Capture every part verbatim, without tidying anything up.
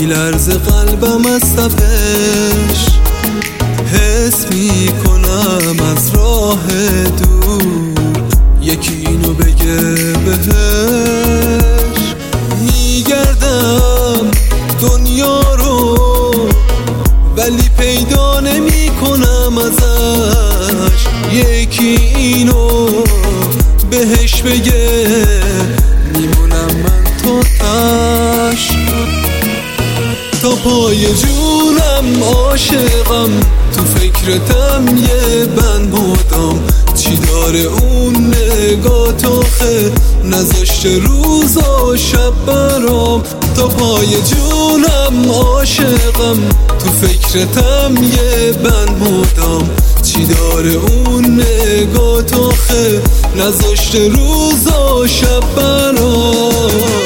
میلرزه قلبم از تپش، حس میکنم از راه دور یکی اینو بگه بهش. میگردم دنیا رو ولی پیدا نمی کنم ازش، یکی اینو بهش بگه میمونم من تا تش. تا پای جونم عاشقم، تو فکرتم یه بند مدام، چی داره اون نگاه تاخه نذاشته روز و شب برام. تا پای جونم عاشقم، تو فکرتم یه بند مدام، چی داره اون نگاه تاخه نذاشته روز و شب برام.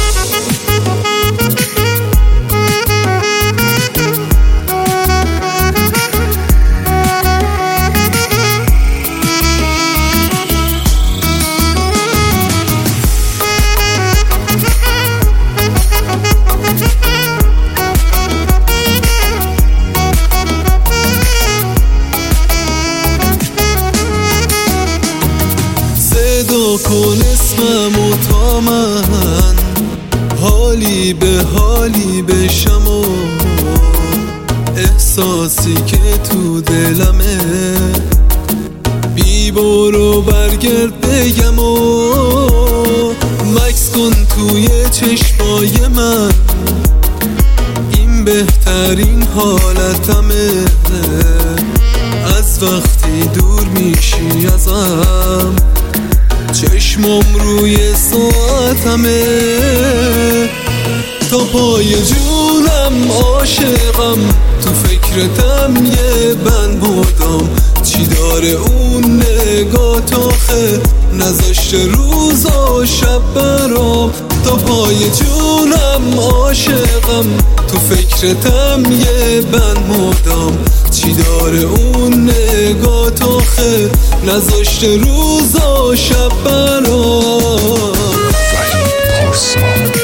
صدا کن اسممو تا من حالی به حالی بشم و احساسی که تو دلمه بی برو برگرد بگم و مکس کن توی چشمای من، این بهترین حالتمه از وقتی دور میشی ازم، چشمم روی ساعتمه. تا پای جونم عاشقم، تو فکرتم یه بند مدام، چی داره اون نگاه تاخه نذاشته روز و شب برام. تا پای جونم عاشقم، تو فکرتم یه بند مدام، چی داره اون نگاه تاخه نذاشته روز و شب برام.